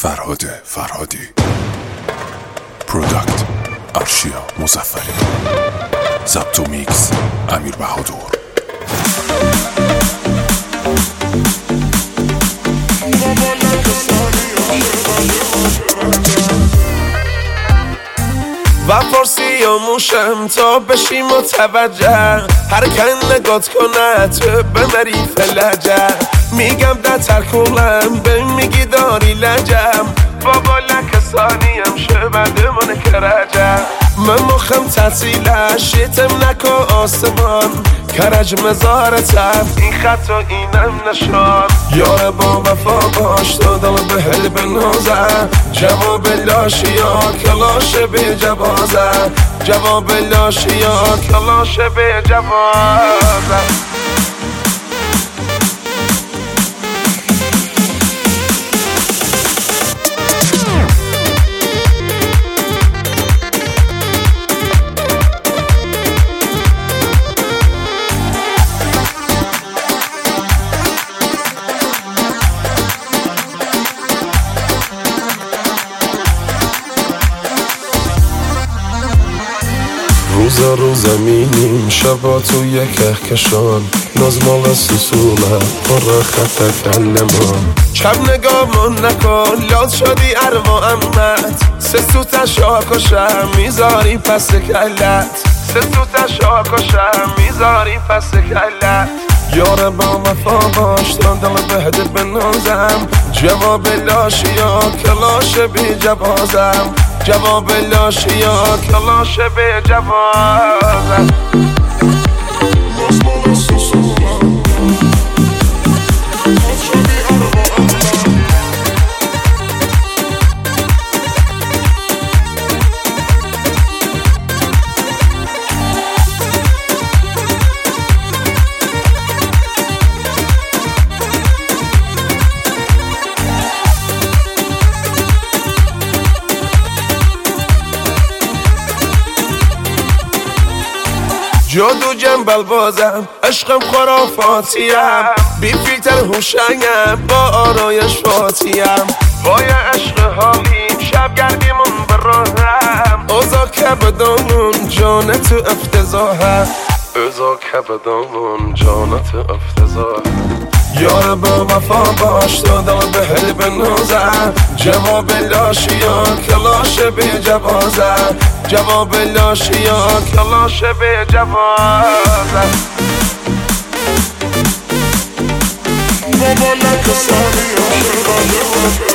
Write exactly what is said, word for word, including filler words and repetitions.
فرهاد فرهادی، پروداکت ارشیا مظفری، ضبط و میکس امیر بهادر. و فارسی آموشم تا بشی متوجه، هر کن نگات کنه تو بمری فلجه. میگم ده ترکولم به میگی داری لجم، بابا لکسانیم شبده من کرجم. من مخم تعطیله شیتم نکو آسمان، کرج مزارتم این خط و اینم نشان. یار با وفا باش تو دل به هل بنازه، جواب لاشی یا کلاش به جوازه، جواب لاشی یا کلاش به جوازه. روزا رو زمینیم شبا توی کهکشان، نازمال سوسوله پر خط کلمان. شب نگامون نکن یاد شدی اروا امت، سه سوت شاکشم میذاری پس کلت، سه سوت شاکشم میذاری پس کلت. یار با وفا باش تا دل بهده بنازم، جواب لاشی یا کلاش بی جوازم، جواب لاشی یا کلاش به جوازم. جادو جنبل بازم عشقم خرافاتیم، بی فیلتر هوشنگم با آرایش فاتیم. وای عشق حالیم شب گردیمون براهم، اوزا کبدامون جان تو افتضاحه، اوزا کبدامون جان تو افتضاحه. یار با وفا باش تا دل به هل بنازه، جواب لاشی یا کلاش به جوازه، جواب لاشی یا کلاش به جوازه. بابا لکسانی